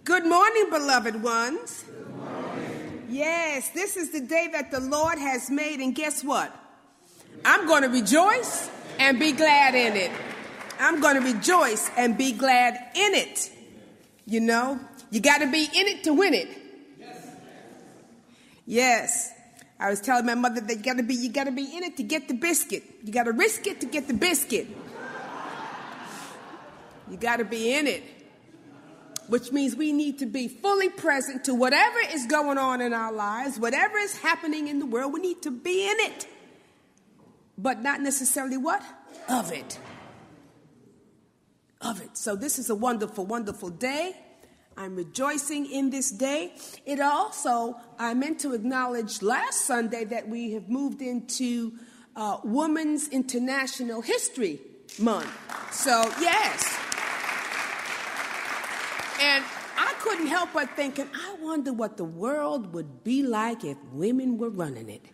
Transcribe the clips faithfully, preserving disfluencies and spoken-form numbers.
Good morning, beloved ones. Good morning. Yes, this is the day that the Lord has made, and guess what? I'm going to rejoice and be glad in it. I'm going to rejoice and be glad in it. You know, you got to be in it to win it. Yes. I was telling my mother that you got to be you got to be in it to get the biscuit. You got to risk it to get the biscuit. You got to be in it. Which means we need to be fully present to whatever is going on in our lives, whatever is happening in the world. We need to be in it. But not necessarily what? Of it. Of it. So this is a wonderful, wonderful day. I'm rejoicing in this day. It also, I meant to acknowledge last Sunday that we have moved into uh, Women's International History Month. So, yes. And I couldn't help but thinking, I wonder what the world would be like if women were running it.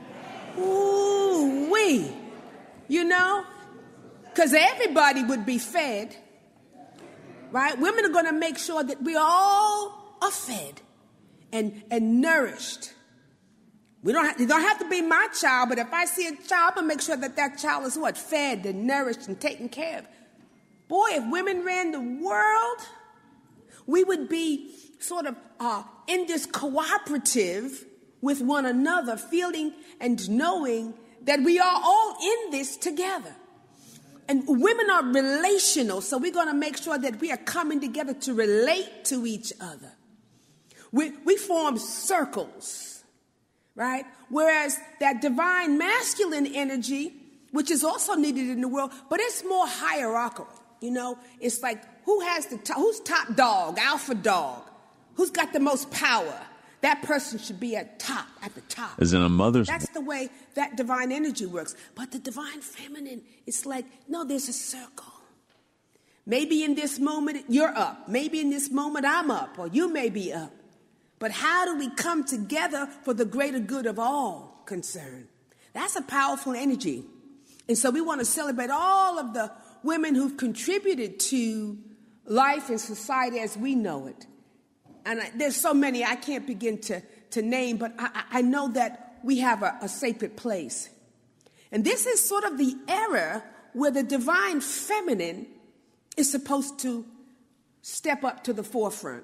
Ooh, wee. You know? Because everybody would be fed. Right? Women are going to make sure that we all are fed and, and nourished. We don't have, you don't have to be my child, but if I see a child, I'm going to make sure that that child is what? Fed and nourished and taken care of. Boy, if women ran the world, we would be sort of uh, in this cooperative with one another, feeling and knowing that we are all in this together. And women are relational, so we're going to make sure that we are coming together to relate to each other. We, we form circles, right? Whereas that divine masculine energy, which is also needed in the world, but it's more hierarchical, you know? It's like, who has the top, who's top dog, alpha dog? Who's got the most power? That person should be at top, at the top. As in a mother's... That's the way that divine energy works. But the divine feminine, it's like, no, there's a circle. Maybe in this moment, you're up. Maybe in this moment, I'm up, or you may be up. But how do we come together for the greater good of all concerned? That's a powerful energy. And so we want to celebrate all of the women who've contributed to life and society as we know it. And I, there's so many I can't begin to, to name, but I, I know that we have a, a sacred place. And this is sort of the era where the divine feminine is supposed to step up to the forefront.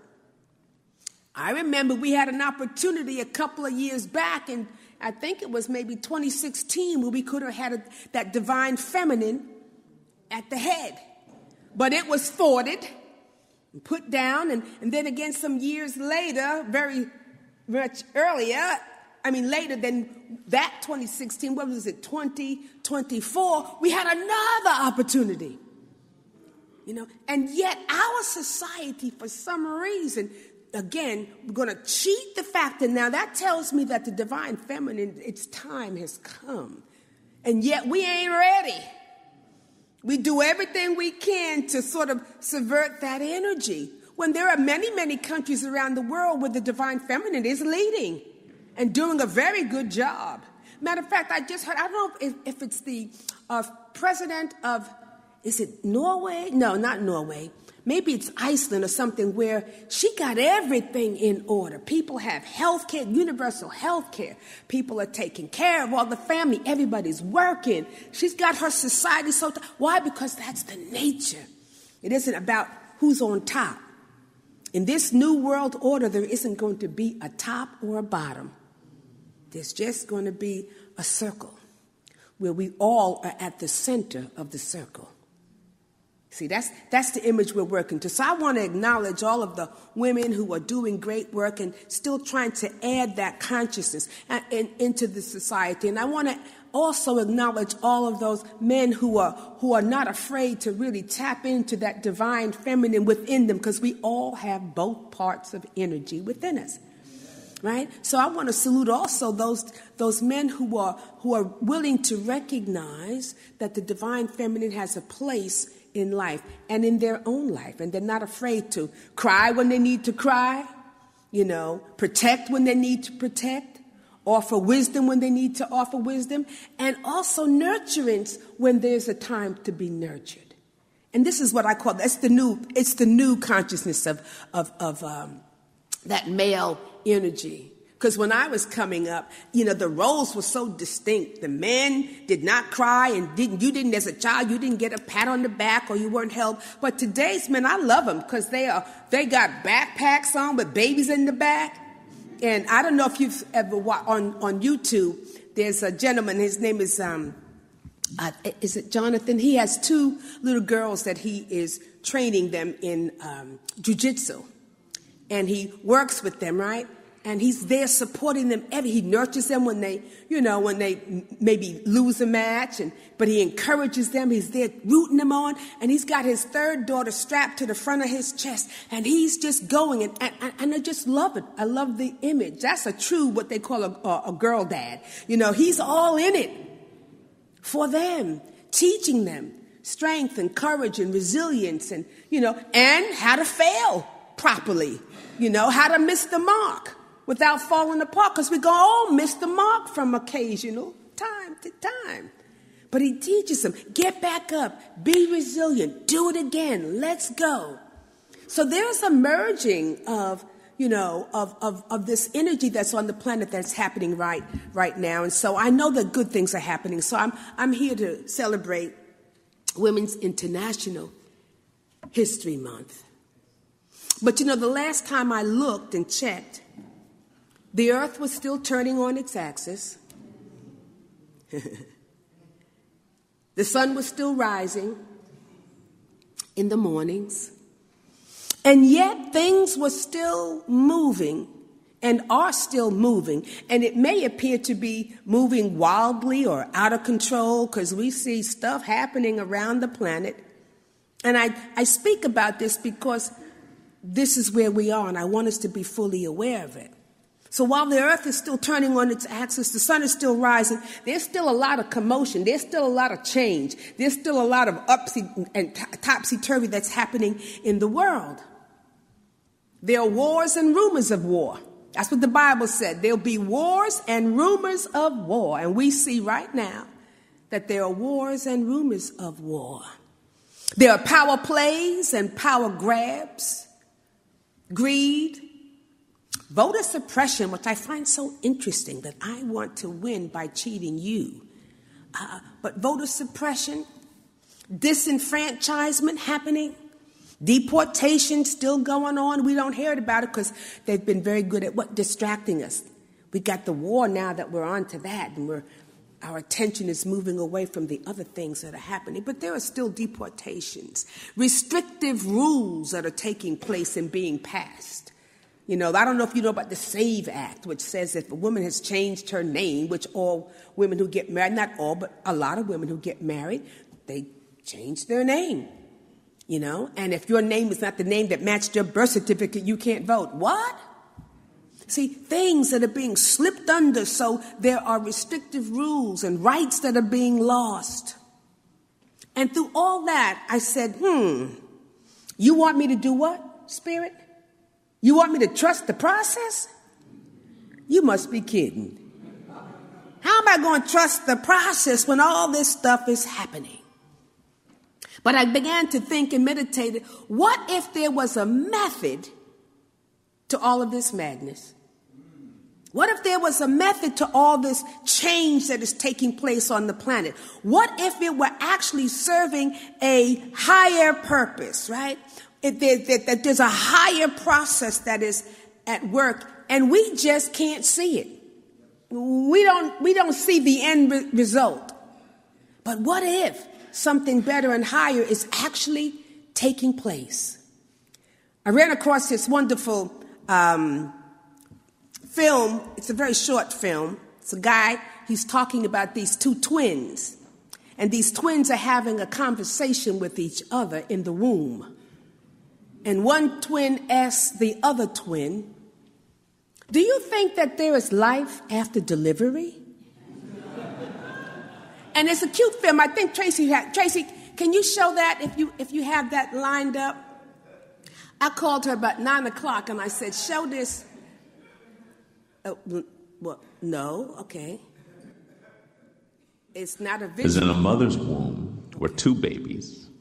I remember we had an opportunity a couple of years back, and I think it was maybe twenty sixteen, where we could have had a, that divine feminine at the head. But it was thwarted. Put down, and, and then again some years later, very much earlier, I mean later than that twenty sixteen, what was it, twenty twenty-four, we had another opportunity. You know, and yet our society, for some reason, again, we're going to cheat the fact, and now that tells me that the divine feminine, its time has come. And yet we ain't ready. We do everything we can to sort of subvert that energy, when there are many, many countries around the world where the divine feminine is leading and doing a very good job. Matter of fact, I just heard, I don't know if, if it's the uh, president of, is it Norway? No, not Norway. Maybe it's Iceland or something, where she got everything in order. People have health care, universal health care. People are taking care of all the family. Everybody's working. She's got her society so... T- Why? Because that's the nature. It isn't about who's on top. In this new world order, there isn't going to be a top or a bottom. There's just going to be a circle where we all are at the center of the circle. See, that's that's the image we're working to. So I want to acknowledge all of the women who are doing great work and still trying to add that consciousness and, and, into the society. And I want to also acknowledge all of those men who are who are not afraid to really tap into that divine feminine within them, because we all have both parts of energy within us. Right? So I want to salute also those those men who are who are willing to recognize that the divine feminine has a place in life and in their own life, and they're not afraid to cry when they need to cry, you know, protect when they need to protect, offer wisdom when they need to offer wisdom, and also nurturance when there's a time to be nurtured. And this is what I call, that's the new, it's the new consciousness of, of, of um, that male energy. Because when I was coming up, you know, the roles were so distinct. The men did not cry, and didn't, you didn't, as a child, you didn't get a pat on the back or you weren't held. But today's men, I love them because they are, they got backpacks on with babies in the back. And I don't know if you've ever watched on, on YouTube, there's a gentleman, his name is, um, uh, is it Jonathan? He has two little girls that he is training them in um, jiu-jitsu. And he works with them, right? And he's there supporting them. Every he nurtures them when they, you know, when they maybe lose a match, and but he encourages them. He's there rooting them on, and he's got his third daughter strapped to the front of his chest, and he's just going, and and, and I just love it. I love the image. That's a true what they call a, a, a girl dad. You know, he's all in it for them, teaching them strength and courage and resilience, and you know, and how to fail properly. You know, how to miss the mark without falling apart, because we go all miss the mark from occasional time to time. But he teaches them, get back up, be resilient, do it again, let's go. So there's a merging of, you know, of, of, of this energy that's on the planet that's happening right right now. And so I know that good things are happening. So I'm I'm here to celebrate Women's International History Month. But you know, the last time I looked and checked, the earth was still turning on its axis. The sun was still rising in the mornings. And yet things were still moving and are still moving. And it may appear to be moving wildly or out of control because we see stuff happening around the planet. And I, I speak about this because this is where we are, and I want us to be fully aware of it. So while the earth is still turning on its axis, the sun is still rising, there's still a lot of commotion, there's still a lot of change, there's still a lot of upsy and topsy-turvy that's happening in the world. There are wars and rumors of war. That's what the Bible said. There'll be wars and rumors of war. And we see right now that there are wars and rumors of war. There are power plays and power grabs, greed, voter suppression, which I find so interesting that I want to win by cheating you. Uh, but voter suppression, disenfranchisement happening, deportation still going on. We don't hear about it because they've been very good at what? Distracting us. We got the war now that we're on to that, and we're, our attention is moving away from the other things that are happening. But there are still deportations, restrictive rules that are taking place and being passed. You know, I don't know if you know about the SAVE Act, which says if a woman has changed her name, which all women who get married, not all, but a lot of women who get married, they change their name. You know, and if your name is not the name that matched your birth certificate, you can't vote. What? See, things that are being slipped under, so there are restrictive rules and rights that are being lost. And through all that, I said, hmm, you want me to do what, Spirit? You want me to trust the process? You must be kidding. How am I going to trust the process when all this stuff is happening? But I began to think and meditate, what if there was a method to all of this madness? What if there was a method to all this change that is taking place on the planet? What if it were actually serving a higher purpose, right? If there, that, that there's a higher process that is at work, and we just can't see it. We don't, we don't see the end re- result. But what if something better and higher is actually taking place? I ran across this wonderful um, film. It's a very short film. It's a guy, he's talking about these two twins. And these twins are having a conversation with each other in the womb. And one twin asks the other twin, do you think that there is life after delivery? And it's a cute film. I think Tracy had, Tracy, can you show that if you if you have that lined up? I called her about nine o'clock and I said, show this. Oh, well, no, okay. It's not a visual. As in a mother's womb were two babies.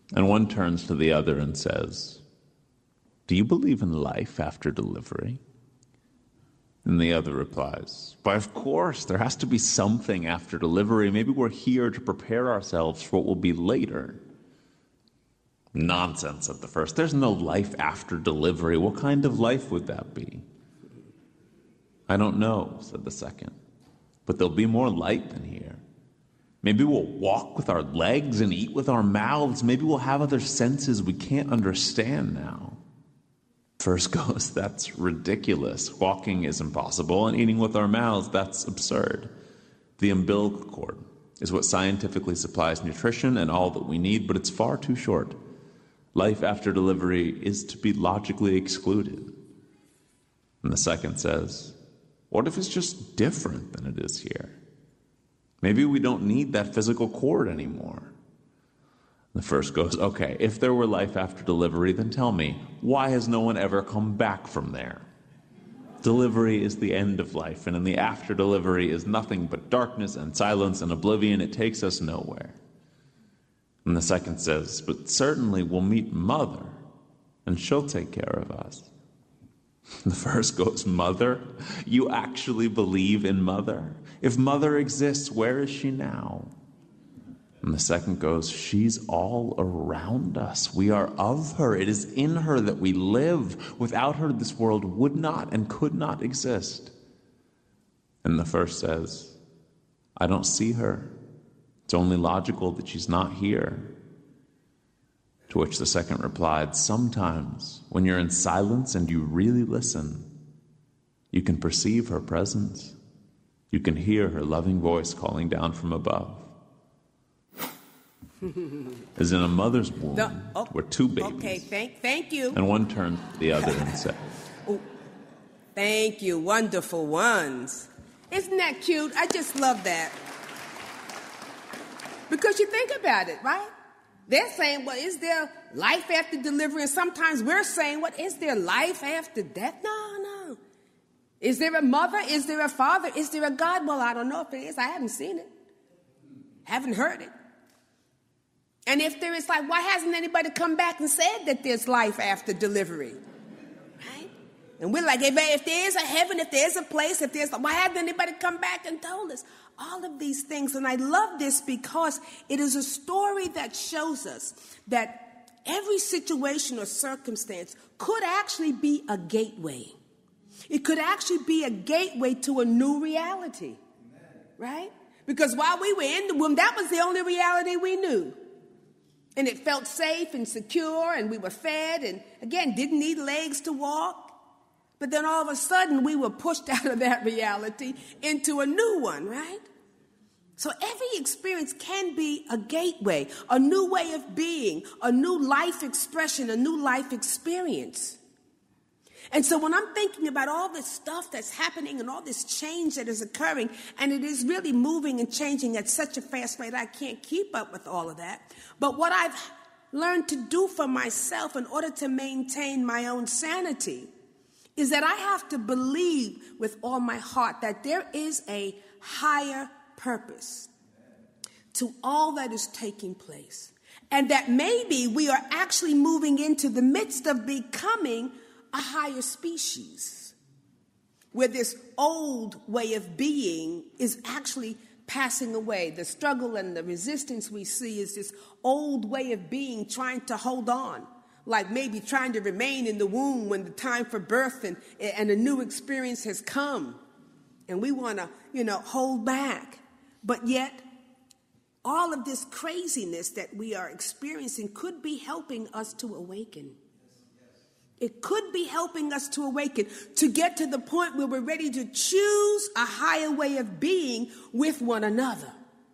And one turns to the other and says, "Do you believe in life after delivery?" And the other replies, "Why, of course, there has to be something after delivery. Maybe we're here to prepare ourselves for what will be later." "Nonsense," said the first. "There's no life after delivery. What kind of life would that be?" "I don't know," said the second, "but there'll be more light than here. Maybe we'll walk with our legs and eat with our mouths. Maybe we'll have other senses we can't understand now." First goes, "That's ridiculous. Walking is impossible, and eating with our mouths, that's absurd. The umbilical cord is what scientifically supplies nutrition and all that we need, but it's far too short. Life after delivery is to be logically excluded." And the second says, "What if it's just different than it is here? Maybe we don't need that physical cord anymore." The first goes, "Okay, if there were life after delivery, then tell me, why has no one ever come back from there? Delivery is the end of life, and in the after delivery is nothing but darkness and silence and oblivion. It takes us nowhere." And the second says, "But certainly we'll meet Mother, and she'll take care of us." The first goes, "Mother? You actually believe in Mother? If Mother exists, where is she now?" And the second goes, "She's all around us. We are of her. It is in her that we live. Without her, this world would not and could not exist." And the first says, "I don't see her. It's only logical that she's not here." To which the second replied, "Sometimes, when you're in silence and you really listen, you can perceive her presence. You can hear her loving voice calling down from above." As in a mother's womb, the, oh, were two babies. Okay, thank, thank you. And one turned to the other and said, Oh, thank you, wonderful ones. Isn't that cute? I just love that. Because you think about it, right? They're saying, well, is there life after delivery? And sometimes we're saying, what, is there life after death? No, no. Is there a mother? Is there a father? Is there a God? Well, I don't know if it is. I haven't seen it. Haven't heard it. And if there is, like, why hasn't anybody come back and said that there's life after delivery? Right? And we're like, if, if there is a heaven, if there is a place, if there's, why hasn't anybody come back and told us? All of these things. And I love this because it is a story that shows us that every situation or circumstance could actually be a gateway. It could actually be a gateway to a new reality. Right? Because while we were in the womb, that was the only reality we knew. And it felt safe and secure, and we were fed, and again, didn't need legs to walk. But then all of a sudden, we were pushed out of that reality into a new one, right? So every experience can be a gateway, a new way of being, a new life expression, a new life experience. And so when I'm thinking about all this stuff that's happening and all this change that is occurring, and it is really moving and changing at such a fast rate, I can't keep up with all of that. But what I've learned to do for myself in order to maintain my own sanity is that I have to believe with all my heart that there is a higher purpose to all that is taking place. And that maybe we are actually moving into the midst of becoming a higher species, where this old way of being is actually passing away. The struggle and the resistance we see is this old way of being trying to hold on, like maybe trying to remain in the womb when the time for birth and, and a new experience has come. And we want to, you know, hold back. But yet, all of this craziness that we are experiencing could be helping us to awaken. It could be helping us to awaken, to get to the point where we're ready to choose a higher way of being with one another.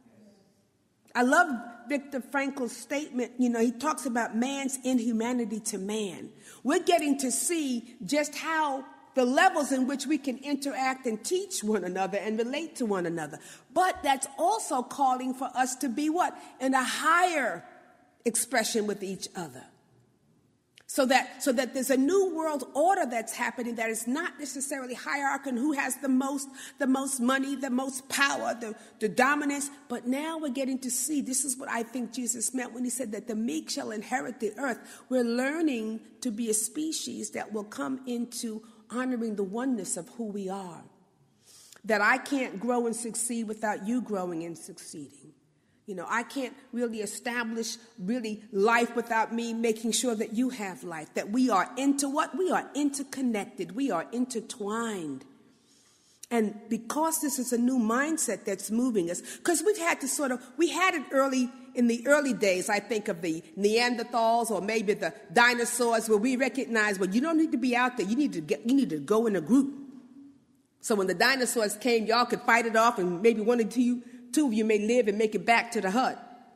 I love Viktor Frankl's statement. You know, he talks about man's inhumanity to man. We're getting to see just how the levels in which we can interact and teach one another and relate to one another. But that's also calling for us to be what? In a higher expression with each other. So that, so that there's a new world order that's happening that is not necessarily hierarchical, who has the most, the most money, the most power, the, the dominance. But now we're getting to see, this is what I think Jesus meant when he said that the meek shall inherit the earth. We're learning to be a species that will come into honoring the oneness of who we are. That I can't grow and succeed without you growing and succeeding. You know, I can't really establish really life without me making sure that you have life, that we are into what? We are interconnected. We are intertwined. And because this is a new mindset that's moving us, because we've had to sort of, we had it early, in the early days, I think of the Neanderthals or maybe the dinosaurs, where we recognize, well, you don't need to be out there. You need to get, you need to go in a group. So when the dinosaurs came, y'all could fight it off, and maybe one or two Two of you may live and make it back to the hut.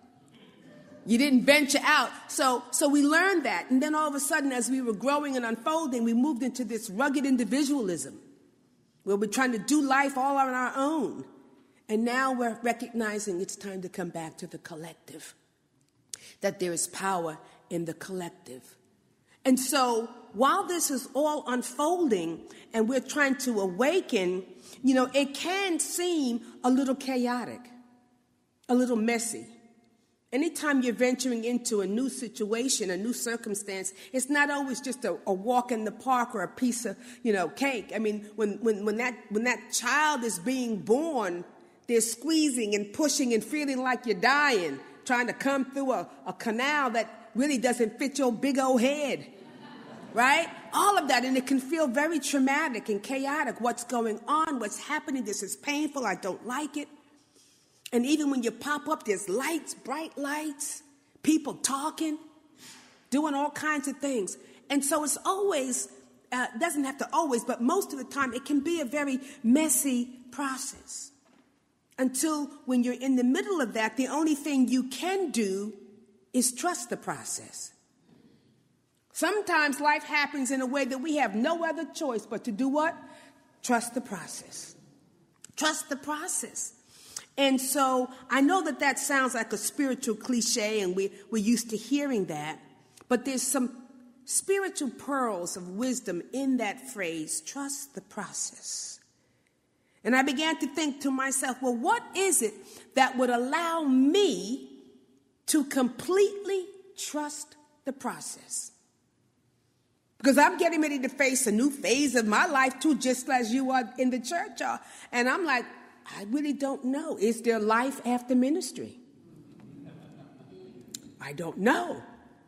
You didn't venture out. So, so we learned that. And then all of a sudden, as we were growing and unfolding, we moved into this rugged individualism where we're trying to do life all on our own. And now we're recognizing it's time to come back to the collective, that there is power in the collective. And so while this is all unfolding and we're trying to awaken, you know, it can seem a little chaotic, a little messy. Anytime you're venturing into a new situation, a new circumstance, it's not always just a, a walk in the park or a piece of, you know, cake. I mean, when, when, when that when that child is being born, they're squeezing and pushing and feeling like you're dying, trying to come through a, a canal that really doesn't fit your big old head. Right? All of that. And it can feel very traumatic and chaotic. What's going on? What's happening? This is painful. I don't like it. And even when you pop up, there's lights, bright lights, people talking, doing all kinds of things. And so it's always, uh, doesn't have to always, but most of the time it can be a very messy process. Until when you're in the middle of that, the only thing you can do is trust the process. Sometimes life happens in a way that we have no other choice but to do what? Trust the process. Trust the process. And so I know that that sounds like a spiritual cliche, and we, we're used to hearing that. But there's some spiritual pearls of wisdom in that phrase, trust the process. And I began to think to myself, well, what is it that would allow me to completely trust the process? Because I'm getting ready to face a new phase of my life, too, just as you are in the church are. And I'm like, I really don't know. Is there life after ministry? I don't know.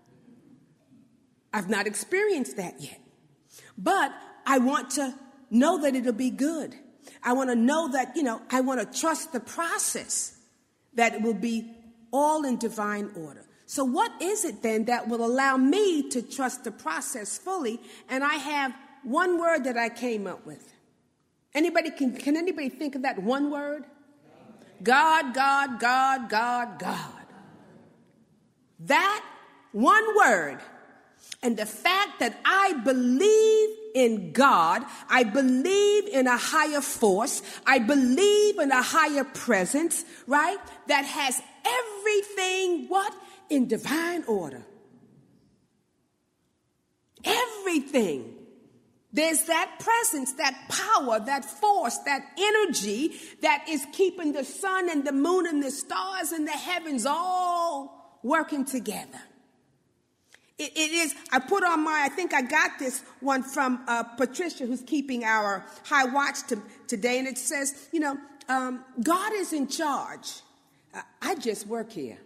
I've not experienced that yet. But I want to know that it'll be good. I want to know that, you know, I want to trust the process, that it will be all in divine order. So what is it then that will allow me to trust the process fully? And I have one word that I came up with. Anybody can, can anybody think of that one word? God, God, God, God, God. That one word. And the fact that I believe in God, I believe in a higher force, I believe in a higher presence, right? That has everything, what? In divine order. Everything. There's that presence, that power, that force, that energy that is keeping the sun and the moon and the stars and the heavens all working together. It, it is, I put on my, I think I got this one from uh, Patricia, who's keeping our high watch to, today, and it says, you know, um, God is in charge. Uh, I just work here.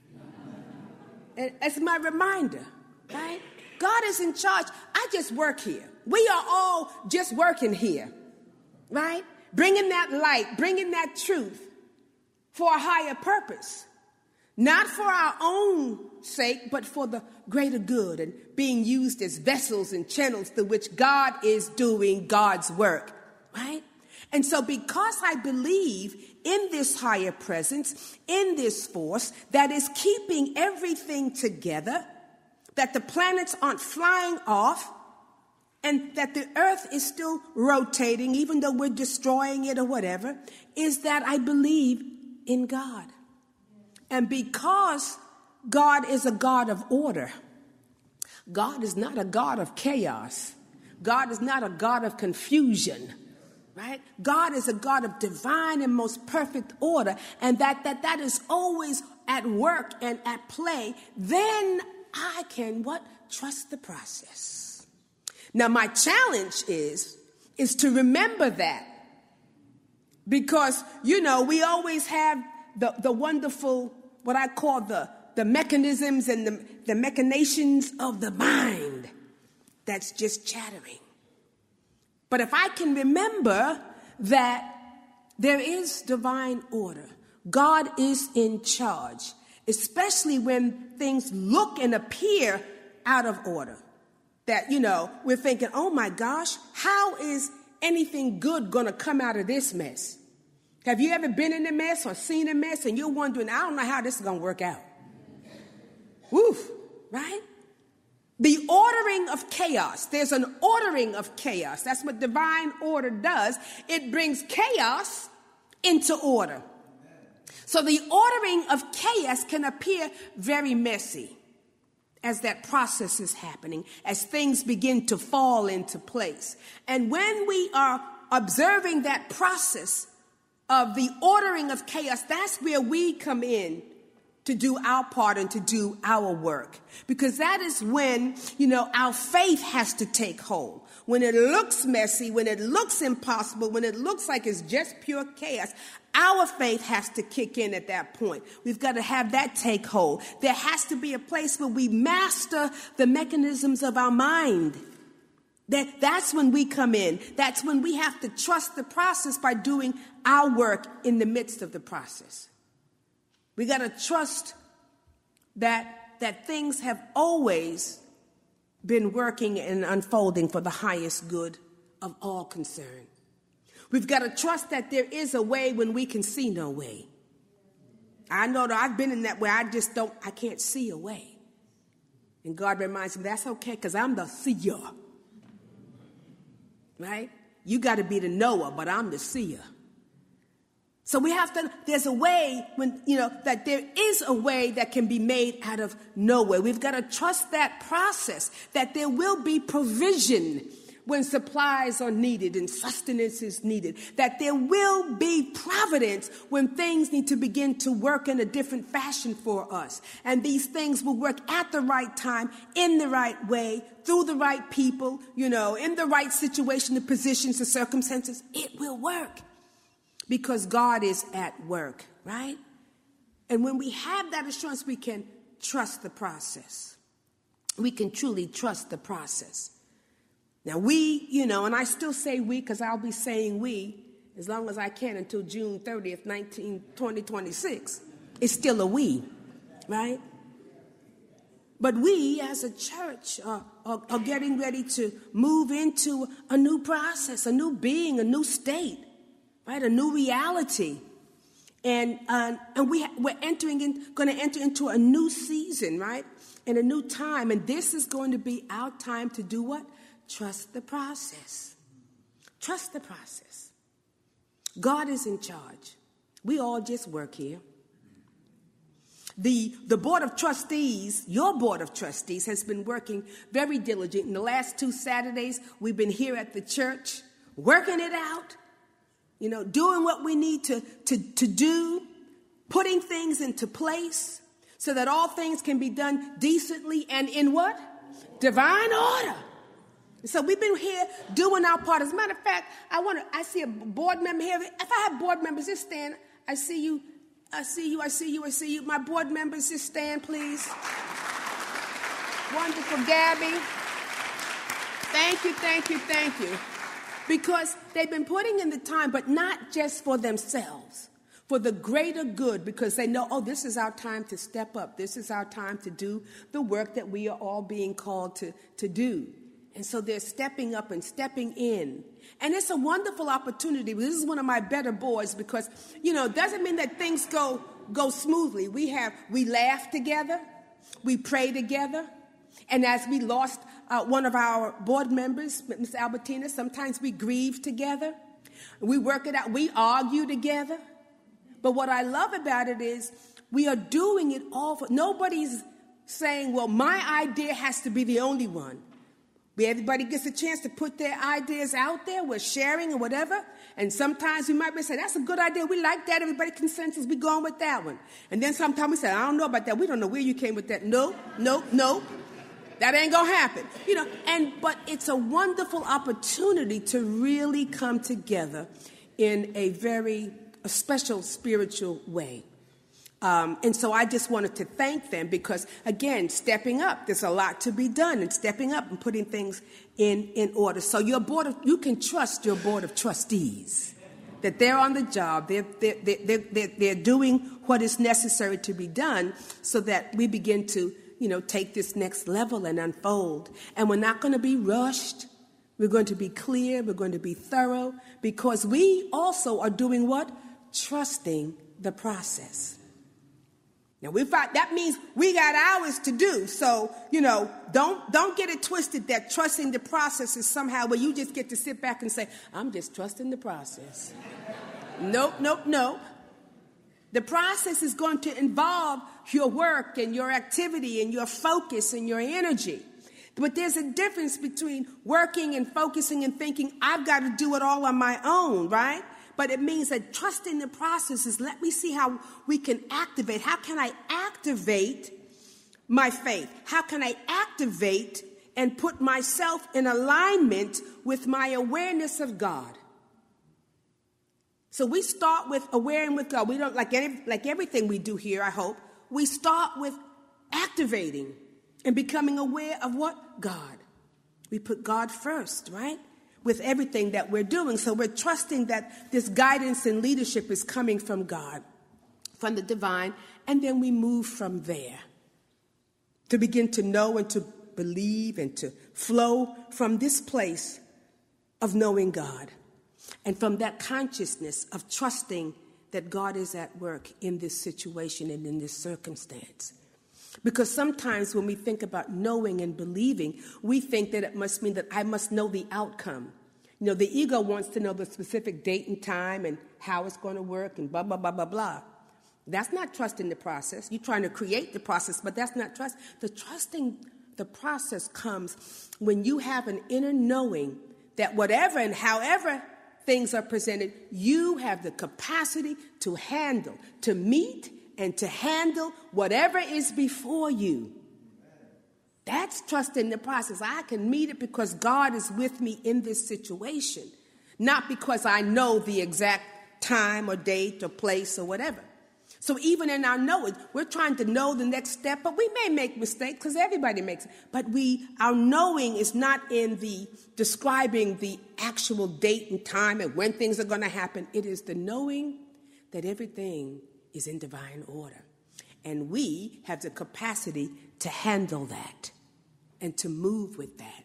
As my reminder, right? God is in charge. I just work here. We are all just working here, right? Bringing that light, bringing that truth for a higher purpose. Not for our own sake, but for the greater good, and being used as vessels and channels through which God is doing God's work, right? And so because I believe in this higher presence, in this force that is keeping everything together, that the planets aren't flying off, and that the earth is still rotating, even though we're destroying it or whatever, is that I believe in God. And because God is a God of order, God is not a God of chaos. God is not a God of confusion, right? God is a God of divine and most perfect order, and that that that is always at work and at play. Then I can what? Trust the process. Now, my challenge is is to remember that, because, you know, we always have the, the wonderful, what I call the, the mechanisms and the, the machinations of the mind that's just chattering. But if I can remember that there is divine order, God is in charge, especially when things look and appear out of order, that, you know, we're thinking, oh my gosh, how is anything good going to come out of this mess? Have you ever been in a mess or seen a mess and you're wondering, I don't know how this is going to work out? Woof, right? The ordering of chaos. There's an ordering of chaos. That's what divine order does. It brings chaos into order. So the ordering of chaos can appear very messy as that process is happening, as things begin to fall into place. And when we are observing that process of the ordering of chaos, that's where we come in to do our part and to do our work. Because that is when, you know, our faith has to take hold. When it looks messy, when it looks impossible, when it looks like it's just pure chaos, our faith has to kick in at that point. We've got to have that take hold. There has to be a place where we master the mechanisms of our mind. That, that's when we come in. That's when we have to trust the process by doing our work in the midst of the process. We got to trust that, that things have always been working and unfolding for the highest good of all concerned. We've got to trust that there is a way when we can see no way. I know that I've been in that way. I just don't, I can't see a way. And God reminds me, that's okay, because I'm the seer. Right? You got to be the knower, but I'm the seer. So we have to, there's a way when, you know, that there is a way that can be made out of nowhere. We've got to trust that process, that there will be provision when supplies are needed and sustenance is needed, that there will be providence when things need to begin to work in a different fashion for us. And these things will work at the right time, in the right way, through the right people, you know, in the right situation, the positions, the circumstances. It will work because God is at work, right? And when we have that assurance, we can trust the process. We can truly trust the process. Now we, you know, and I still say we because I'll be saying we as long as I can until June thirtieth, twenty twenty-six. It's still a we, right? But we as a church are, are, are getting ready to move into a new process, a new being, a new state, right? A new reality. And uh, and we, we're entering in, going to enter into a new season, right? And a new time. And this is going to be our time to do what? Trust the process. Trust the process. God is in charge. We all just work here. The, the Board of Trustees, your Board of Trustees, has been working very diligent. In the last two Saturdays, we've been here at the church, working it out, you know, doing what we need to, to, to do, putting things into place so that all things can be done decently and in what? Divine order. So we've been here doing our part. As a matter of fact, I want to, I see a board member here. If I have board members, just stand. I see you. I see you. I see you. I see you. My board members, just stand, please. Wonderful, Gabby. Thank you, thank you, thank you. Because they've been putting in the time, but not just for themselves, for the greater good, because they know, oh, this is our time to step up. This is our time to do the work that we are all being called to, to do. And so they're stepping up and stepping in. And it's a wonderful opportunity. This is one of my better boards because, you know, it doesn't mean that things go go smoothly. We have, we laugh together. We pray together. And as we lost uh, one of our board members, Miz Albertina, sometimes we grieve together. We work it out. We argue together. But what I love about it is we are doing it all for, nobody's saying, well, my idea has to be the only one. Where everybody gets a chance to put their ideas out there. We're sharing and whatever. And sometimes we might be saying, that's a good idea. We like that. Everybody consensus. We're going with that one. And then sometimes we say, I don't know about that. We don't know where you came with that. No, no, no. That ain't going to happen. You know, and but it's a wonderful opportunity to really come together in a very a special spiritual way. Um, and so I just wanted to thank them because, again, stepping up, there's a lot to be done, and stepping up and putting things in, in order. So your board of, you can trust your board of trustees, that they're on the job, they're, they're, they're, they're, they're doing what is necessary to be done so that we begin to, you know, take this next level and unfold. And we're not going to be rushed. We're going to be clear. We're going to be thorough because we also are doing what? Trusting the process. Now we find that means we got hours to do. So, you know, don't don't get it twisted that trusting the process is somehow where you just get to sit back and say, I'm just trusting the process. Nope, nope, nope. The process is going to involve your work and your activity and your focus and your energy. But there's a difference between working and focusing and thinking, I've got to do it all on my own, right? But it means that trusting the process is let me see how we can activate. How can I activate my faith? How can I activate and put myself in alignment with my awareness of God? So we start with awareness with God. We don't, like any, like everything we do here, I hope, we start with activating and becoming aware of what? God. We put God first, right? With everything that we're doing. So we're trusting that this guidance and leadership is coming from God, from the divine, and then we move from there to begin to know and to believe and to flow from this place of knowing God and from that consciousness of trusting that God is at work in this situation and in this circumstance. Because sometimes when we think about knowing and believing, we think that it must mean that I must know the outcome. You know, the ego wants to know the specific date and time and how it's going to work and blah, blah, blah, blah, blah. That's not trusting the process. You're trying to create the process, but that's not trust. The trusting the process comes when you have an inner knowing that whatever and however things are presented, you have the capacity to handle, to meet and to handle whatever is before you. That's trusting the process. I can meet it because God is with me in this situation, not because I know the exact time or date or place or whatever. So even in our knowing, we're trying to know the next step, but we may make mistakes because everybody makes it. But we, our knowing is not in the describing the actual date and time and when things are going to happen. It is the knowing that everything is in divine order. And we have the capacity to handle that and to move with that.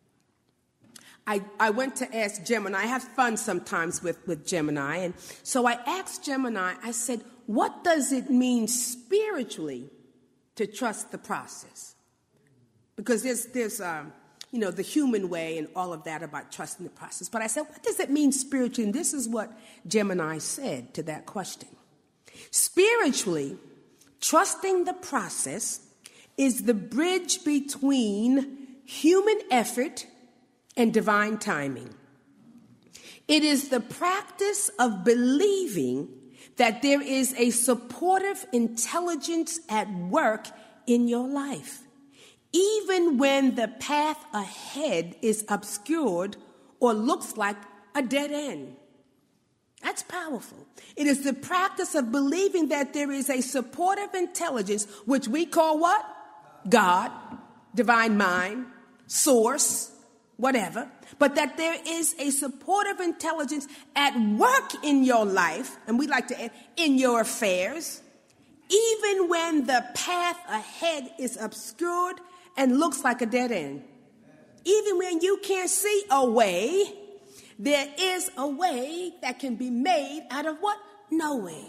I, I went to ask Gemini. I have fun sometimes with, with Gemini. And so I asked Gemini, I said, what does it mean spiritually to trust the process? Because there's, there's um, you know, the human way and all of that about trusting the process. But I said, what does it mean spiritually? And this is what Gemini said to that question. Spiritually, trusting the process is the bridge between human effort and divine timing. It is the practice of believing that there is a supportive intelligence at work in your life, even when the path ahead is obscured or looks like a dead end. That's powerful. It is the practice of believing that there is a supportive intelligence, which we call what? God, divine mind, source, whatever, but that there is a supportive intelligence at work in your life, and we like to add, in your affairs, even when the path ahead is obscured and looks like a dead end. Even when you can't see a way, there is a way that can be made out of what? No way.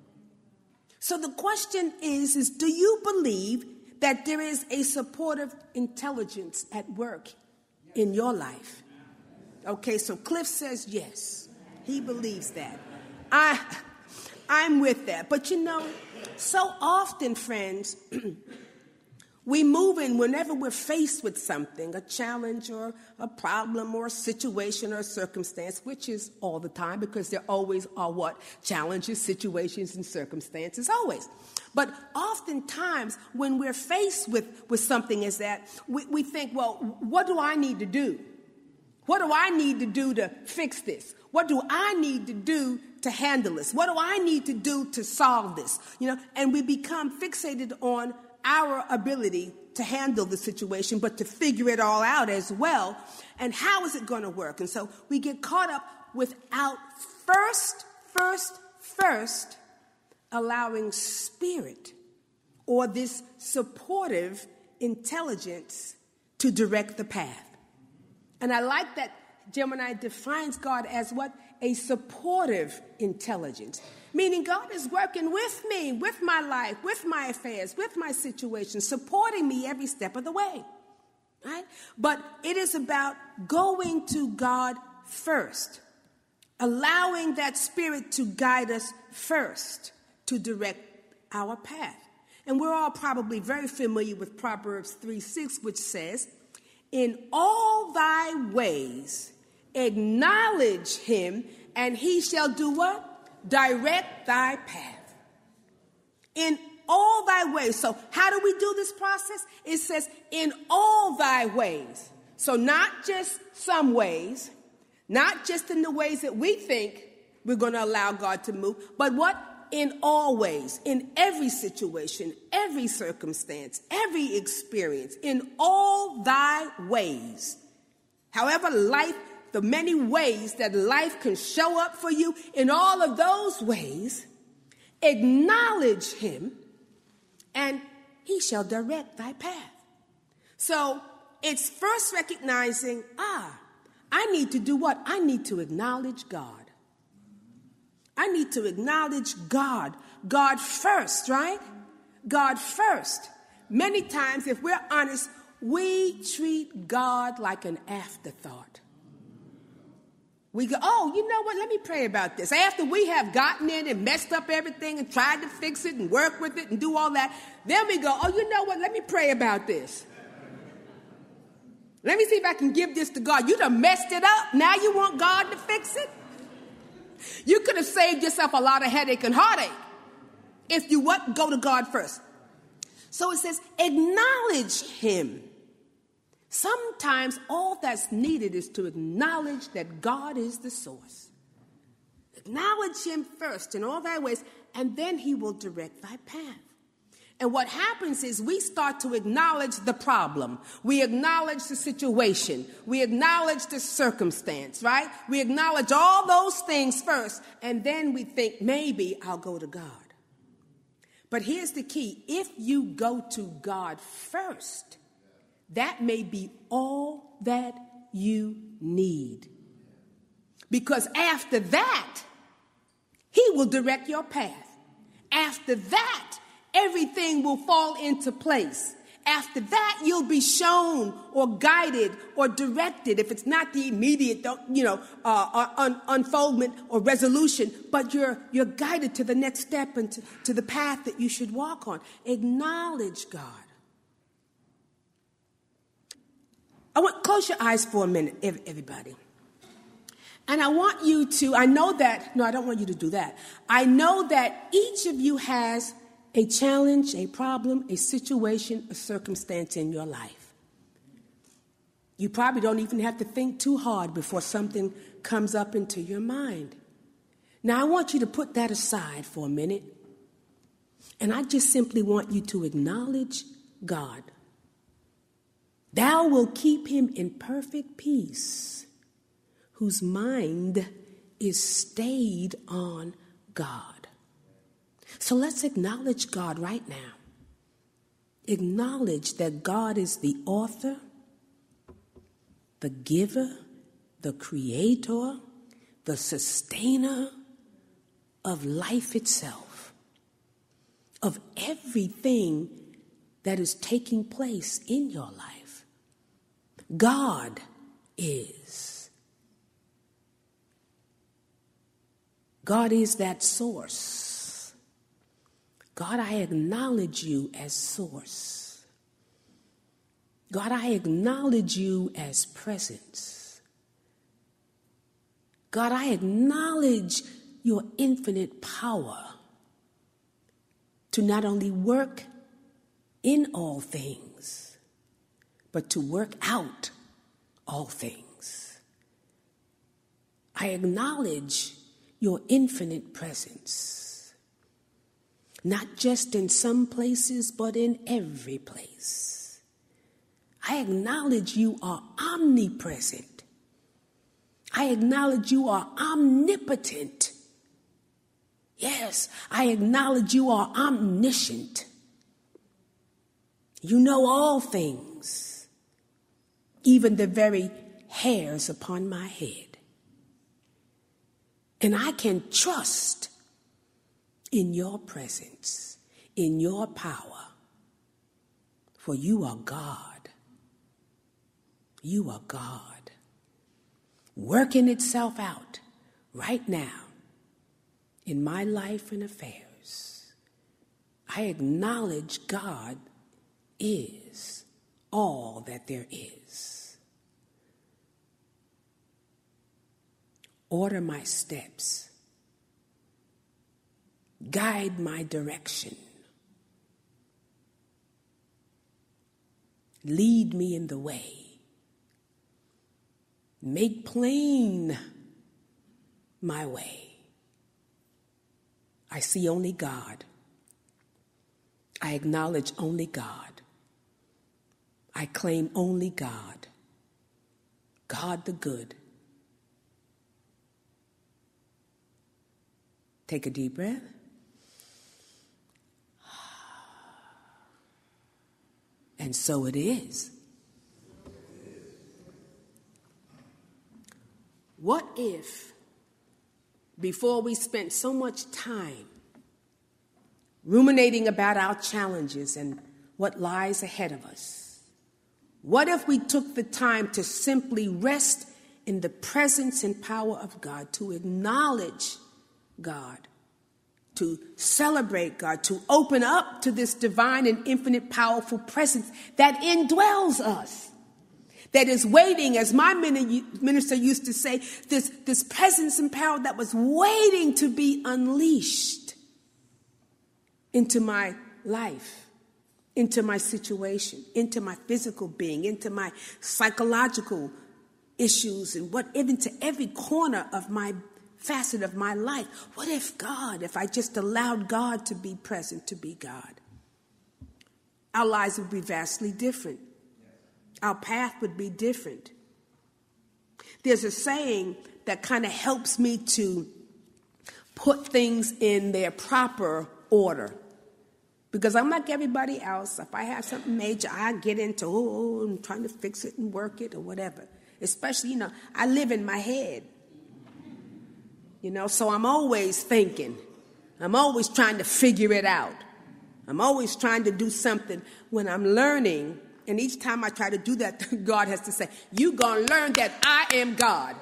So the question is, is do you believe that there is a supportive intelligence at work in your life? Okay, so Cliff says yes. He believes that. I, I'm with that. But you know, so often, friends, We move in whenever we're faced with something, a challenge or a problem or a situation or a circumstance, which is all the time because there always are what? Challenges, situations, and circumstances, always. But oftentimes when we're faced with, with something is that we, we think, well, what do I need to do? What do I need to do to fix this? What do I need to do to handle this? What do I need to do to solve this? You know, and we become fixated on our ability to handle the situation, but to figure it all out as well. And how is it going to work? And so we get caught up without first, first, first allowing spirit or this supportive intelligence to direct the path. And I like that Gemini defines God as what? A supportive intelligence. Meaning God is working with me, with my life, with my affairs, with my situation, supporting me every step of the way. Right? But it is about going to God first, allowing that spirit to guide us first, to direct our path. And we're all probably very familiar with Proverbs three six, which says, in all thy ways acknowledge him, and he shall do what? Direct thy path. In all thy ways. So how do we do this process? It says, in all thy ways. So not just some ways, not just in the ways that we think we're going to allow God to move, but what? In all ways, in every situation, every circumstance, every experience, in all thy ways. However life, the many ways that life can show up for you, in all of those ways, acknowledge him, and he shall direct thy path. So it's first recognizing, ah, I need to do what? I need to acknowledge God. I need to acknowledge God. God first, right? God first. Many times, if we're honest, we treat God like an afterthought. We go, oh, you know what? Let me pray about this. After we have gotten in and messed up everything and tried to fix it and work with it and do all that, then we go, oh, you know what? Let me pray about this. Let me see if I can give this to God. You done messed it up. Now you want God to fix it? You could have saved yourself a lot of headache and heartache if you what? Go to God first. So it says, acknowledge him. Sometimes all that's needed is to acknowledge that God is the source. Acknowledge him first in all thy ways, and then he will direct thy path. And what happens is we start to acknowledge the problem. We acknowledge the situation. We acknowledge the circumstance, right? We acknowledge all those things first, and then we think, maybe I'll go to God. But here's the key. If you go to God first, that may be all that you need. Because after that, he will direct your path. After that, everything will fall into place. After that, you'll be shown or guided or directed. If it's not the immediate, you know, uh, un- unfoldment or resolution, but you're you're guided to the next step and to, to the path that you should walk on. Acknowledge God. I want close your eyes for a minute, everybody. And I want you to. I know that. No, I don't want you to do that. I know that each of you has a challenge, a problem, a situation, a circumstance in your life. You probably don't even have to think too hard before something comes up into your mind. Now, I want you to put that aside for a minute, and I just simply want you to acknowledge God. Thou will keep him in perfect peace, whose mind is stayed on God. So let's acknowledge God right now. Acknowledge that God is the author, the giver, the creator, the sustainer of life itself, of everything that is taking place in your life. God is. God is that source. God, I acknowledge you as source. God, I acknowledge you as presence. God, I acknowledge your infinite power to not only work in all things, but to work out all things. I acknowledge your infinite presence, not just in some places, but in every place. I acknowledge you are omnipresent. I acknowledge you are omnipotent. Yes, I acknowledge you are omniscient. You know all things, even the very hairs upon my head. And I can trust in your presence, in your power, for you are God. You are God, working itself out right now in my life and affairs. I acknowledge God is all that there is. Order my steps. Guide my direction. Lead me in the way. Make plain my way. I see only God. I acknowledge only God. I claim only God. God the good. Take a deep breath. And so it is. What if, before we spent so much time ruminating about our challenges and what lies ahead of us, what if we took the time to simply rest in the presence and power of God, to acknowledge God, to celebrate God, to open up to this divine and infinite powerful presence that indwells us? That is waiting, as my minister used to say, this, this presence and power that was waiting to be unleashed into my life, into my situation, into my physical being, into my psychological issues, and what into every corner of my facet of my life. What if God, if I just allowed God to be present, to be God? Our lives would be vastly different. Our path would be different. There's a saying that kind of helps me to put things in their proper order. Because I'm like everybody else. If I have something major, I get into, oh, I'm trying to fix it and work it or whatever. Especially, you know, I live in my head. You know, so I'm always thinking. I'm always trying to figure it out. I'm always trying to do something when I'm learning. And each time I try to do that, God has to say, you gonna learn that I am God.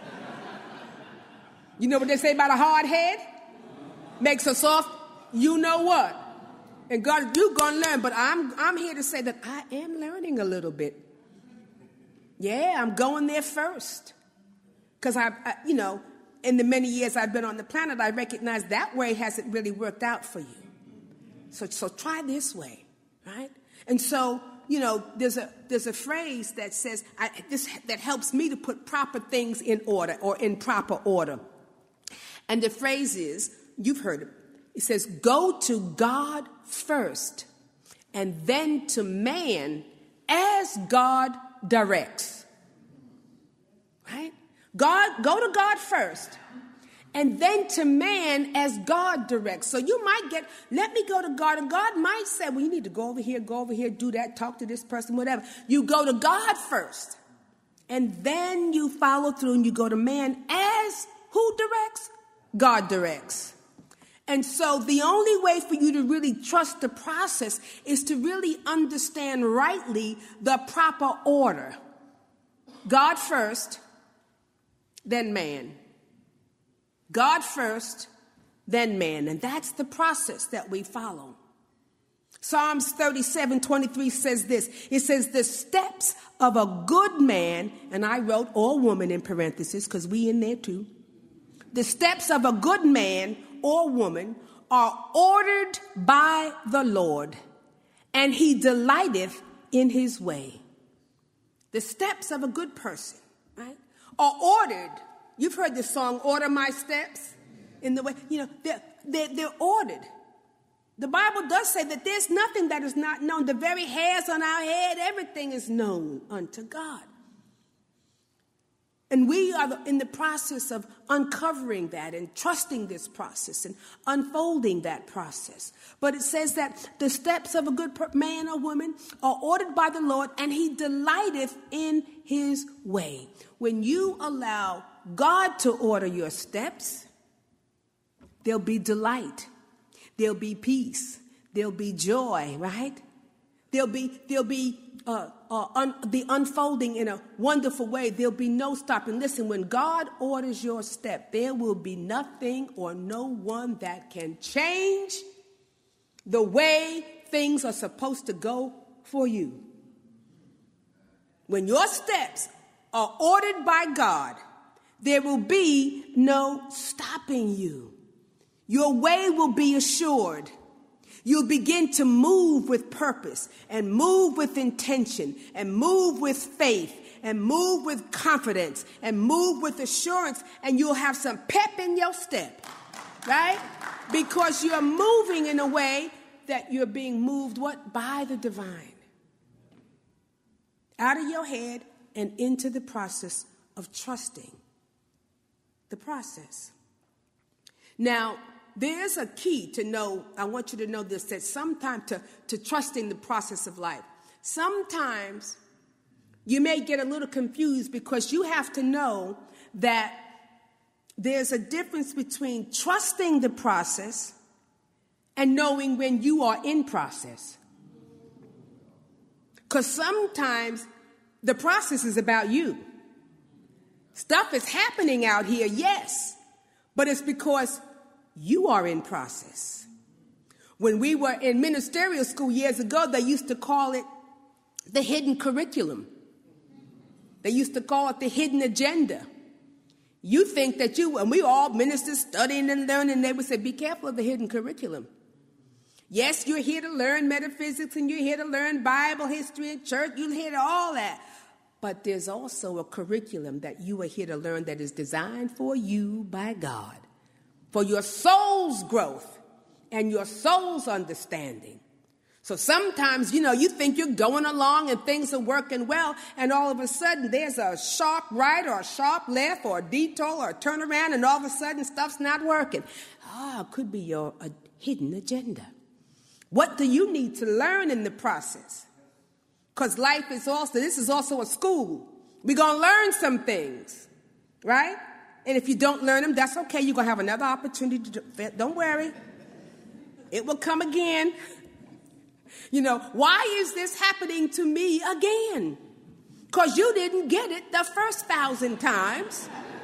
You know what they say about a hard head? Makes a soft, you know what? And God, you gonna learn, but I'm I'm here to say that I am learning a little bit. Yeah, I'm going there first. Because I, I, you know, in the many years I've been on the planet, I recognize that way hasn't really worked out for you. So, so try this way, right? And so, you know, there's a there's a phrase that says I, this that helps me to put proper things in order or in proper order. And the phrase is, you've heard it. It says, "Go to God first, and then to man as God directs." Right? God, go to God first, and then to man as God directs. So you might get, let me go to God, and God might say, well, you need to go over here, go over here, do that, talk to this person, whatever. You go to God first, and then you follow through and you go to man as who directs? God directs. And so the only way for you to really trust the process is to really understand rightly the proper order. God first, then man. God first, then man. And that's the process that we follow. Psalms thirty-seven twenty-three says this. It says, the steps of a good man, and I wrote or woman in parentheses because we in there too. The steps of a good man or woman are ordered by the Lord, and he delighteth in his way. The steps of a good person, right, are ordered. You've heard the song, Order My Steps in the Way. You know, they're, they're, they're ordered. The Bible does say that there's nothing that is not known. The very hairs on our head, everything is known unto God. And we are in the process of uncovering that and trusting this process and unfolding that process. But it says that the steps of a good man or woman are ordered by the Lord, and he delighteth in his way. When you allow God to order your steps, there'll be delight. There'll be peace. There'll be joy, right? There'll be, there'll be uh, uh, un, the unfolding in a wonderful way. There'll be no stopping. Listen, when God orders your step, there will be nothing or no one that can change the way things are supposed to go for you. When your steps are ordered by God, there will be no stopping you. Your way will be assured. You'll begin to move with purpose and move with intention and move with faith and move with confidence and move with assurance, and you'll have some pep in your step, right? Because you're moving in a way that you're being moved, what? By the divine. Out of your head and into the process of trusting the process. Now, there's a key to know, I want you to know this, that sometimes to, to trusting the process of life. Sometimes you may get a little confused because you have to know that there's a difference between trusting the process and knowing when you are in process. Because sometimes the process is about you. Stuff is happening out here, yes, but it's because you are in process. When we were in ministerial school years ago, they used to call it the hidden curriculum. They used to call it the hidden agenda. You think that you, and we all ministers studying and learning, and they would say, be careful of the hidden curriculum. Yes, you're here to learn metaphysics, and you're here to learn Bible history and church. You're here to all that. But there's also a curriculum that you are here to learn that is designed for you by God, for your soul's growth and your soul's understanding. So sometimes, you know, you think you're going along and things are working well, and all of a sudden there's a sharp right or a sharp left or a detour or a turnaround, and all of a sudden stuff's not working. Ah, it could be your a hidden agenda. What do you need to learn in the process? Because life is also, this is also a school. We're going to learn some things, right? And if you don't learn them, that's okay. You're going to have another opportunity to do, don't worry. It will come again. You know, why is this happening to me again? Because you didn't get it the first thousand times.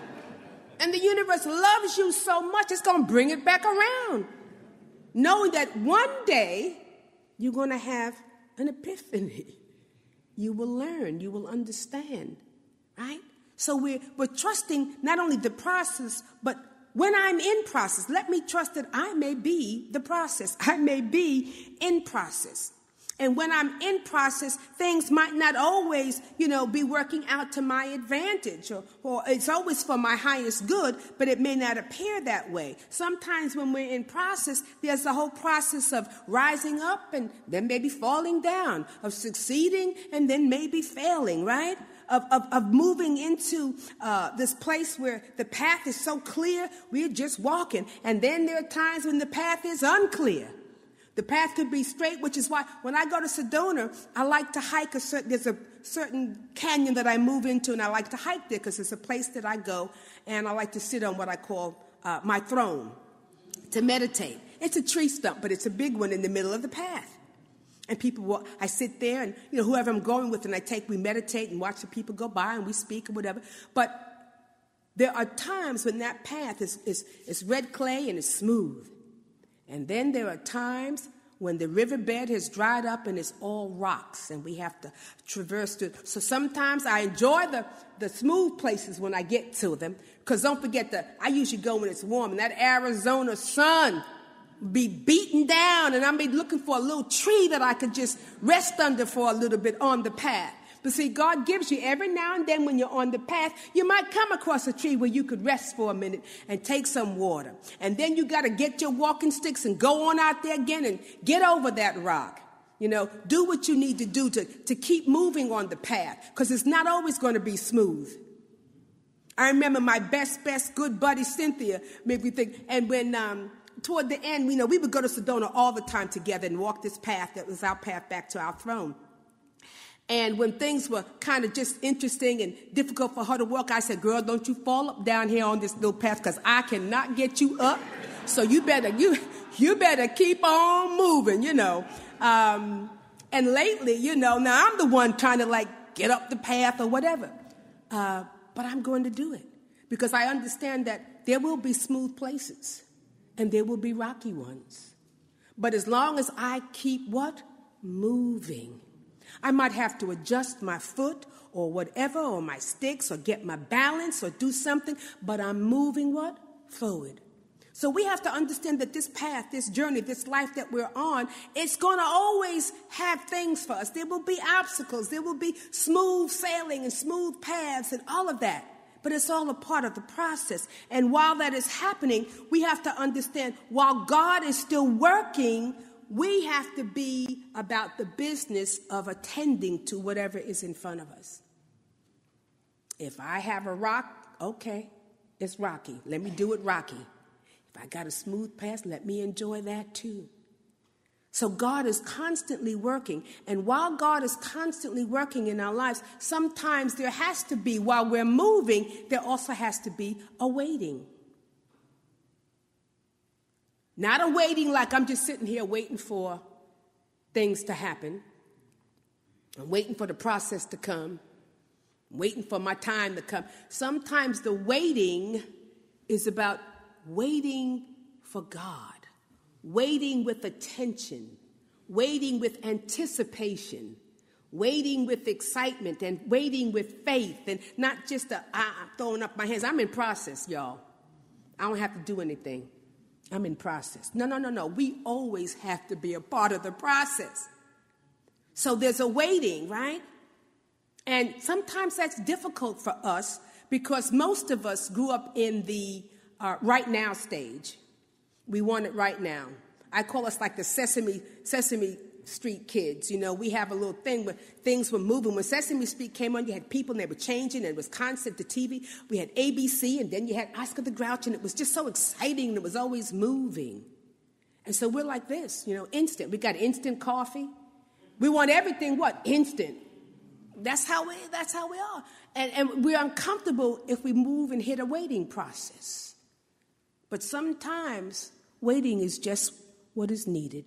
And the universe loves you so much, it's going to bring it back around. Knowing that one day you're going to have an epiphany. You will learn, you will understand, right? So we're, we're trusting not only the process, but when I'm in process, let me trust that I may be the process. I may be in process. And when I'm in process, things might not always, you know, be working out to my advantage, or, or it's always for my highest good, but it may not appear that way. Sometimes when we're in process, there's a whole process of rising up and then maybe falling down, of succeeding and then maybe failing, right? Of, of, of moving into uh, this place where the path is so clear, we're just walking. And then there are times when the path is unclear. The path could be straight, which is why when I go to Sedona, I like to hike a certain, there's a certain canyon that I move into, and I like to hike there because it's a place that I go, and I like to sit on what I call uh, my throne to meditate. It's a tree stump, but it's a big one in the middle of the path. And people will, I sit there, and you know, whoever I'm going with, and I take, we meditate and watch the people go by, and we speak or whatever. But there are times when that path is, is, is red clay and it's smooth. And then there are times when the riverbed has dried up and it's all rocks and we have to traverse through. So sometimes I enjoy the, the smooth places when I get to them, because don't forget that I usually go when it's warm, and that Arizona sun be beaten down, and I'll be looking for a little tree that I could just rest under for a little bit on the path. But see, God gives you every now and then when you're on the path, you might come across a tree where you could rest for a minute and take some water. And then you got to get your walking sticks and go on out there again and get over that rock. You know, do what you need to do to, to keep moving on the path, because it's not always going to be smooth. I remember my best, best good buddy, Cynthia, made me think, and when um, toward the end, you know, we would go to Sedona all the time together and walk this path that was our path back to our throne. And when things were kind of just interesting and difficult for her to walk, I said, girl, don't you fall up down here on this little path, because I cannot get you up. So you better you you better keep on moving, you know. Um, and lately, you know, now I'm the one trying to like get up the path or whatever. Uh, but I'm going to do it, because I understand that there will be smooth places and there will be rocky ones. But as long as I keep what? Moving. I might have to adjust my foot or whatever, or my sticks, or get my balance, or do something, but I'm moving what? Forward. So we have to understand that this path, this journey, this life that we're on, it's going to always have things for us. There will be obstacles. There will be smooth sailing and smooth paths and all of that. But it's all a part of the process. And while that is happening, we have to understand, while God is still working, we have to be about the business of attending to whatever is in front of us. If I have a rock, okay, it's rocky. Let me do it rocky. If I got a smooth path, let me enjoy that too. So God is constantly working. And while God is constantly working in our lives, sometimes there has to be, while we're moving, there also has to be a waiting. Not a waiting like I'm just sitting here waiting for things to happen. I'm waiting for the process to come. I'm waiting for my time to come. Sometimes the waiting is about waiting for God. Waiting with attention. Waiting with anticipation. Waiting with excitement, and waiting with faith, and not just a, ah, I'm throwing up my hands. I'm in process, y'all. I don't have to do anything. I'm in process. No, no, no, no. We always have to be a part of the process. So there's a waiting, right? And sometimes that's difficult for us, because most of us grew up in the uh, right now stage. We want it right now. I call us like the Sesame Sesame Street kids. You know, we have a little thing where things were moving. When Sesame Street came on, you had people and they were changing, and it was constant to T V. We had A B C, and then you had Oscar the Grouch, and it was just so exciting, and it was always moving. And so we're like this, you know, instant. We got instant coffee. We want everything, what? Instant. That's how we, that's how we are. And, and we're uncomfortable if we move and hit a waiting process. But sometimes waiting is just what is needed.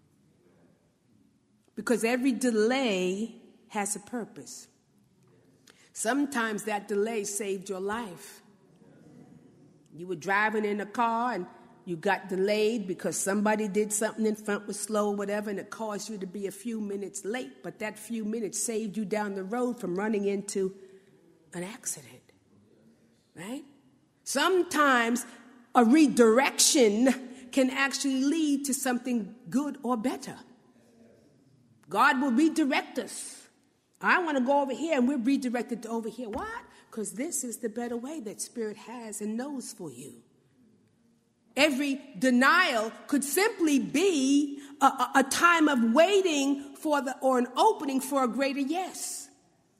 Because every delay has a purpose. Sometimes that delay saved your life. You were driving in a car and you got delayed because somebody did something in front, was slow or whatever, and it caused you to be a few minutes late. But that few minutes saved you down the road from running into an accident. Right? Sometimes a redirection can actually lead to something good or better. God will redirect us. I want to go over here, and we're redirected to over here. Why? Because this is the better way that Spirit has and knows for you. Every denial could simply be a, a, a time of waiting for the, or an opening for a greater yes.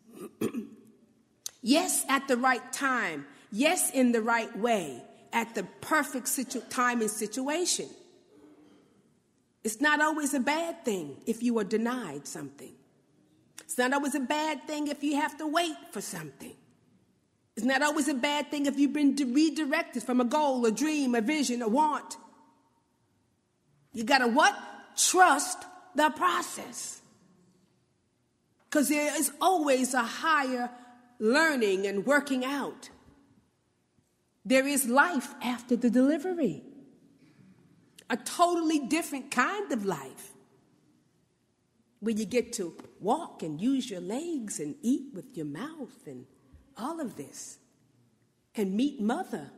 Yes at the right time. Yes in the right way. At the perfect situ- time and situation. It's not always a bad thing if you are denied something. It's not always a bad thing if you have to wait for something. It's not always a bad thing if you've been redirected from a goal, a dream, a vision, a want. You got to what? Trust the process. Because there is always a higher learning and working out. There is life after the delivery. A totally different kind of life. where you get to walk and use your legs and eat with your mouth and all of this, and meet mother,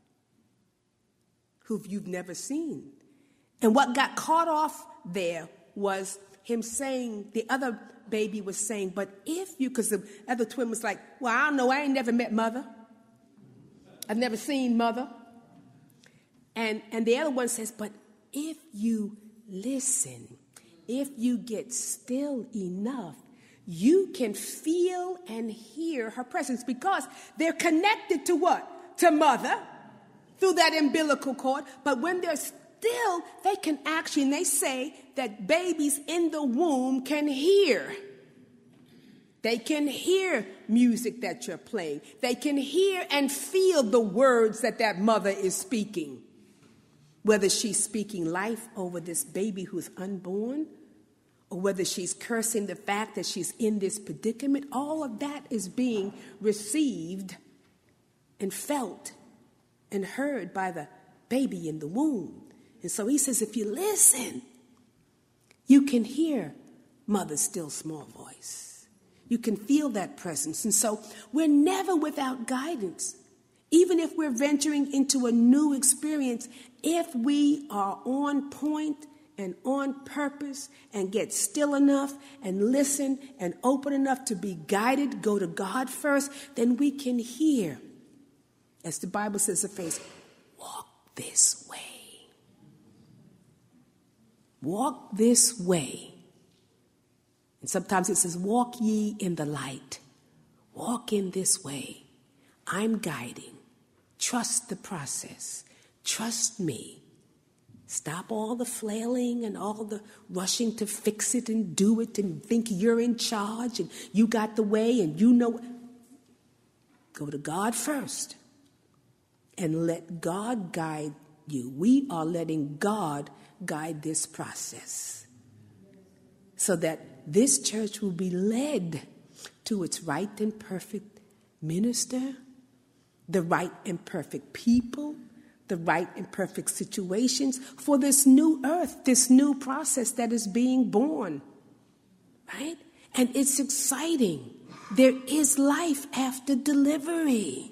who you've never seen. And what got caught off there was him saying, the other baby was saying, but if you, because the other twin was like, well, I don't know, I ain't never met mother. I've never seen mother. And, and the other one says, but if you listen, if you get still enough, you can feel and hear her presence, because they're connected to what? To mother through that umbilical cord. But when they're still, they can actually, and they say that babies in the womb can hear. They can hear music that you're playing. They can hear and feel the words that that mother is speaking. Whether she's speaking life over this baby who's unborn, or whether she's cursing the fact that she's in this predicament, all of that is being received and felt and heard by the baby in the womb. And so he says, if you listen, you can hear mother's still small voice. You can feel that presence. And so we're never without guidance. Even if we're venturing into a new experience, if we are on point and on purpose and get still enough and listen and open enough to be guided, go to God first, then we can hear. As the Bible says of faith, walk this way. Walk this way. And sometimes it says, walk ye in the light. Walk in this way. I'm guiding. Trust the process. Trust me. Stop all the flailing and all the rushing to fix it and do it and think you're in charge and you got the way and you know. Go to God first and let God guide you. We are letting God guide this process so that this church will be led to its right and perfect minister, the right and perfect people, the right and perfect situations for this new earth, this new process that is being born, right? And it's exciting. There is life after delivery.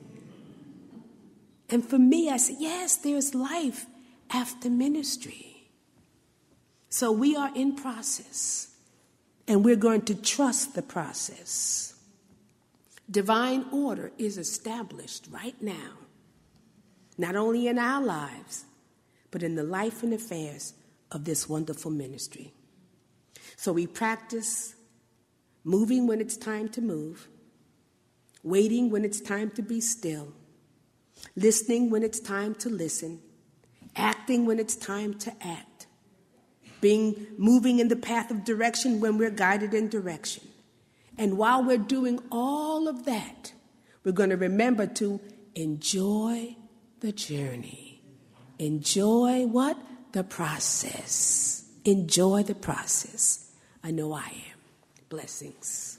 And for me, I say, yes, there's life after ministry. So we are in process, and we're going to trust the process. Divine order is established right now, not only in our lives, but in the life and affairs of this wonderful ministry. So we practice moving when it's time to move, waiting when it's time to be still, listening when it's time to listen, acting when it's time to act, being moving in the path of direction when we're guided in direction. And while we're doing all of that, we're going to remember to enjoy the journey. Enjoy what? The process. Enjoy the process. I know I am. Blessings.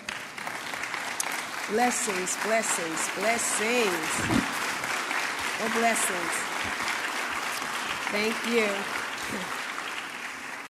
Blessings, blessings, blessings. Oh, blessings. Thank you.